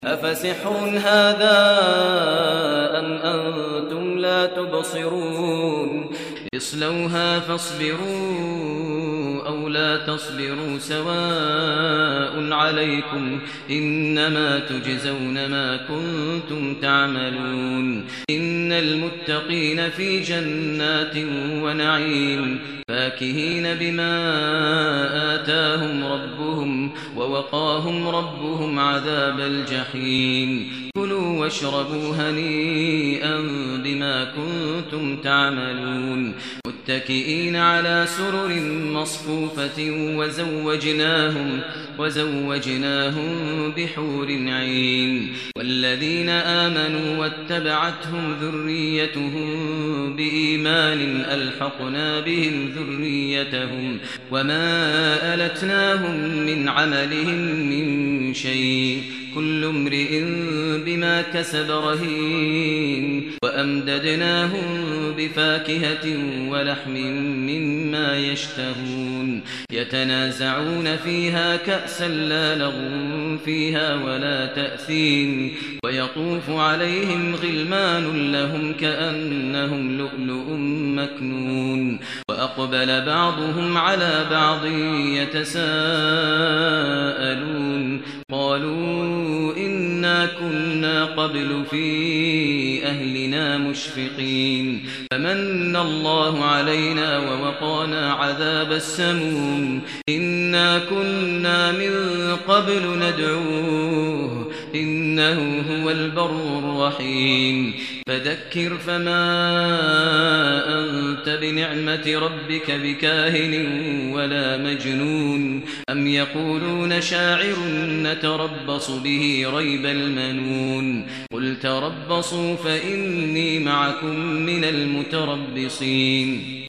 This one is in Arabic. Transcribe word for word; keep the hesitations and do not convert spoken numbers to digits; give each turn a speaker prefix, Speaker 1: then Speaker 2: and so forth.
Speaker 1: أفسحر هذا أم أنتم لا تبصرون اصلوها فاصبروا أو لا تصبروا سواء عليكم إنما تجزون ما كنتم تعملون إن المتقين في جنات ونعيم فاكهين بما آتاهم ربهم ووقاهم ربهم عذاب الجحيم كلوا واشربوا هنيئا بما كنتم تعملون متكئين على سرر مصفوفة وزوجناهم وزوجناهم بحور عين والذين آمنوا واتبعتهم ذريتهم بإيمان ألحقنا بهم ذريتهم وما ألتناهم من عملهم من شيء كل امرئ بما كسب رهين وأمددناهم بفاكهة ولحم مما يشتهون يتنازعون فيها كأسا لا لغو فيها ولا تأثيم ويطوف عليهم غلمان لهم كأنهم لؤلؤ مكنون وأقبل بعضهم على بعض يتساءلون قالوا إنا كنا قبل في أهلنا مشفقين فمن الله علينا ووقانا عذاب السموم إنا كنا من قبل ندعوه إنه هو البر الرحيم فذكر فما أنت بنعمة ربك بكاهن ولا مجنون أم يقولون شاعر نتربص به ريب المنون قل تربصوا فإني معكم من المتربصين